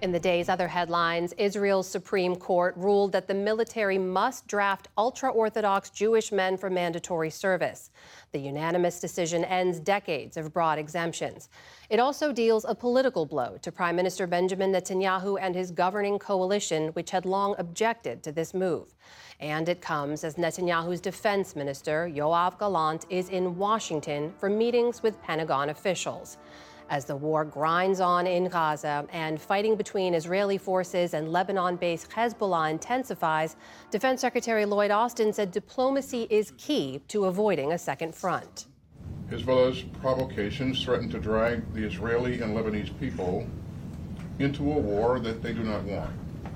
In the day's other headlines, Israel's Supreme Court ruled that the military must draft ultra-Orthodox Jewish men for mandatory service. The unanimous decision ends decades of broad exemptions. It also deals a political blow to Prime Minister Benjamin Netanyahu and his governing coalition, which had long objected to this move. And it comes as Netanyahu's defense minister, Yoav Gallant, is in Washington for meetings with Pentagon officials. As the war grinds on in Gaza and fighting between Israeli forces and Lebanon-based Hezbollah intensifies, Defense Secretary Lloyd Austin said diplomacy is key to avoiding a second front. Hezbollah's provocations threaten to drag the Israeli and Lebanese people into a war that they do not want.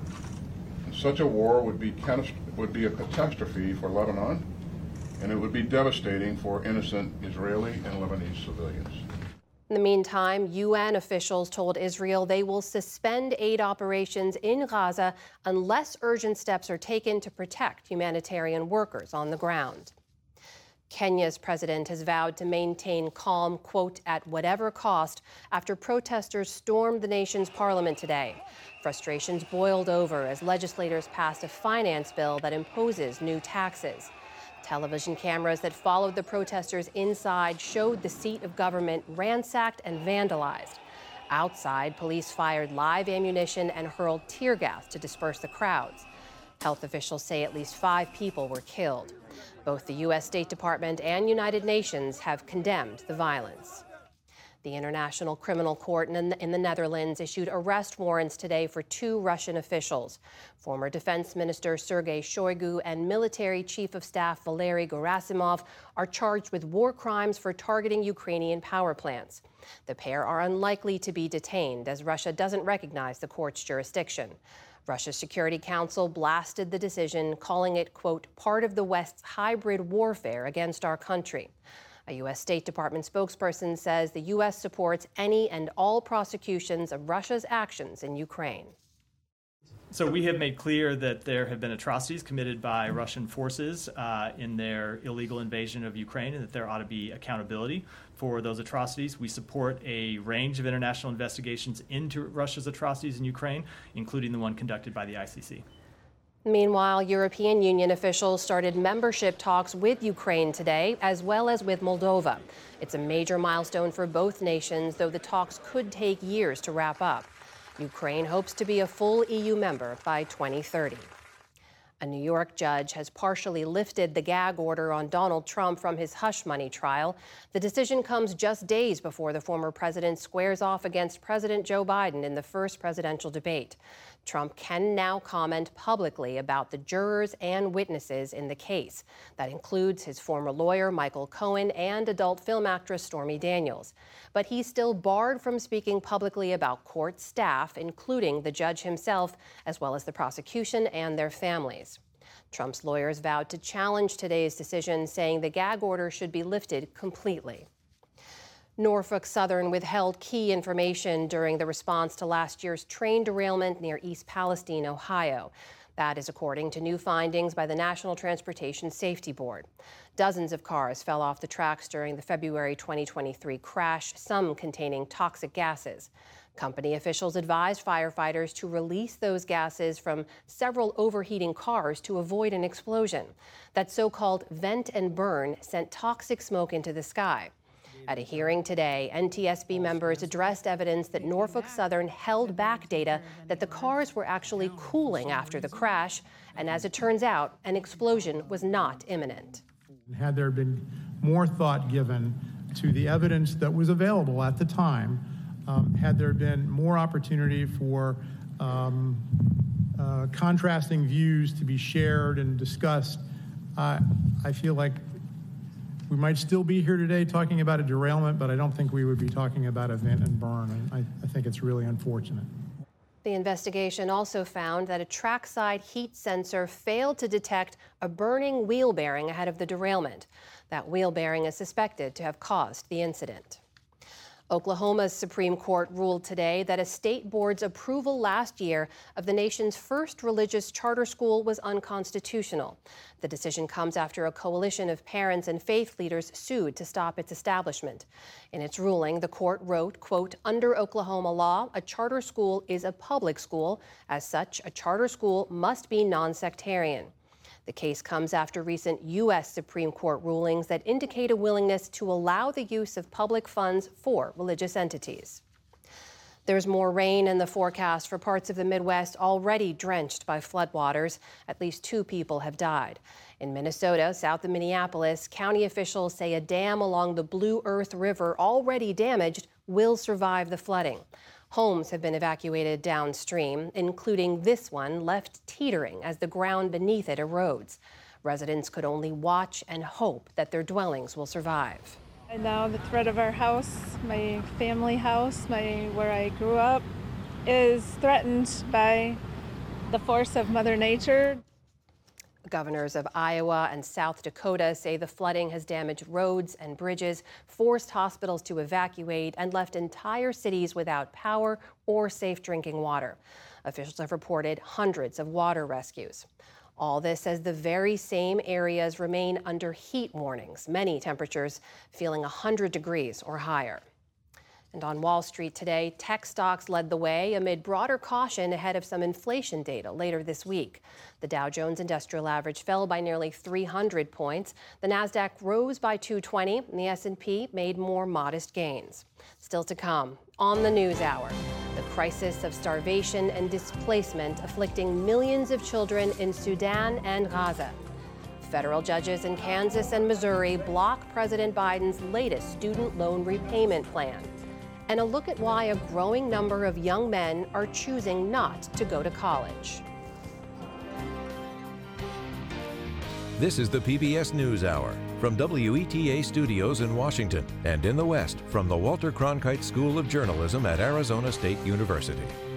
And such a war would be a catastrophe for Lebanon, and it would be devastating for innocent Israeli and Lebanese civilians. In the meantime, UN officials told Israel they will suspend aid operations in Gaza unless urgent steps are taken to protect humanitarian workers on the ground. Kenya's president has vowed to maintain calm, quote, at whatever cost, after protesters stormed the nation's parliament today. Frustrations boiled over as legislators passed a finance bill that imposes new taxes. Television cameras that followed the protesters inside showed the seat of government ransacked and vandalized. Outside, police fired live ammunition and hurled tear gas to disperse the crowds. Health officials say at least 5 people were killed. Both the U.S. State Department and United Nations have condemned the violence. The International Criminal Court in the Netherlands issued arrest warrants today for 2 Russian officials. Former Defense Minister Sergei Shoigu and Military Chief of Staff Valery Gerasimov are charged with war crimes for targeting Ukrainian power plants. The pair are unlikely to be detained, as Russia doesn't recognize the court's jurisdiction. Russia's Security Council blasted the decision, calling it, quote, part of the West's hybrid warfare against our country. A U.S. State Department spokesperson says the U.S. supports any and all prosecutions of Russia's actions in Ukraine. So we have made clear that there have been atrocities committed by Russian forces in their illegal invasion of Ukraine, and that there ought to be accountability for those atrocities. We support a range of international investigations into Russia's atrocities in Ukraine, including the one conducted by the ICC. Meanwhile, European Union officials started membership talks with Ukraine today, as well as with Moldova. It's a major milestone for both nations, though the talks could take years to wrap up. Ukraine hopes to be a full EU member by 2030. A New York judge has partially lifted the gag order on Donald Trump from his hush money trial. The decision comes just days before the former president squares off against President Joe Biden in the first presidential debate. Trump can now comment publicly about the jurors and witnesses in the case. That includes his former lawyer, Michael Cohen, and adult film actress Stormy Daniels. But he's still barred from speaking publicly about court staff, including the judge himself, as well as the prosecution and their families. Trump's lawyers vowed to challenge today's decision, saying the gag order should be lifted completely. Norfolk Southern withheld key information during the response to last year's train derailment near East Palestine, Ohio. That is according to new findings by the National Transportation Safety Board. Dozens of cars fell off the tracks during the February 2023 crash, some containing toxic gases. Company officials advised firefighters to release those gases from several overheating cars to avoid an explosion. That so-called vent and burn sent toxic smoke into the sky. At a hearing today, NTSB members addressed evidence that Norfolk Southern held back data that the cars were actually cooling after the crash, and as it turns out, an explosion was not imminent. Had there been more thought given to the evidence that was available at the time, had there been more opportunity for contrasting views to be shared and discussed, I feel like we might still be here today talking about a derailment, but I don't think we would be talking about a vent and burn. I think it's really unfortunate. The investigation also found that a trackside heat sensor failed to detect a burning wheel bearing ahead of the derailment. That wheel bearing is suspected to have caused the incident. Oklahoma's Supreme Court ruled today that a state board's approval last year of the nation's first religious charter school was unconstitutional. The decision comes after a coalition of parents and faith leaders sued to stop its establishment. In its ruling, the court wrote, quote, "Under Oklahoma law, a charter school is a public school. As such, a charter school must be non-sectarian." The case comes after recent U.S. Supreme Court rulings that indicate a willingness to allow the use of public funds for religious entities. There's more rain in the forecast for parts of the Midwest already drenched by floodwaters. At least 2 people have died. In Minnesota, south of Minneapolis, county officials say a dam along the Blue Earth River, already damaged, will survive the flooding. Homes have been evacuated downstream, including this one left teetering as the ground beneath it erodes. Residents could only watch and hope that their dwellings will survive. And now the threat of our house, my family house, where I grew up, is threatened by the force of Mother Nature. Governors of Iowa and South Dakota say the flooding has damaged roads and bridges, forced hospitals to evacuate, and left entire cities without power or safe drinking water. Officials have reported hundreds of water rescues. All this as the very same areas remain under heat warnings, many temperatures feeling 100 degrees or higher. And on Wall Street today, tech stocks led the way amid broader caution ahead of some inflation data later this week. The Dow Jones Industrial Average fell by nearly 300 points. The Nasdaq rose by 220, and the S&P made more modest gains. Still to come on the NewsHour, the crisis of starvation and displacement afflicting millions of children in Sudan and Gaza. Federal judges in Kansas and Missouri block President Biden's latest student loan repayment plan. And a look at why a growing number of young men are choosing not to go to college. This is the PBS NewsHour from WETA Studios in Washington and in the West from the Walter Cronkite School of Journalism at Arizona State University.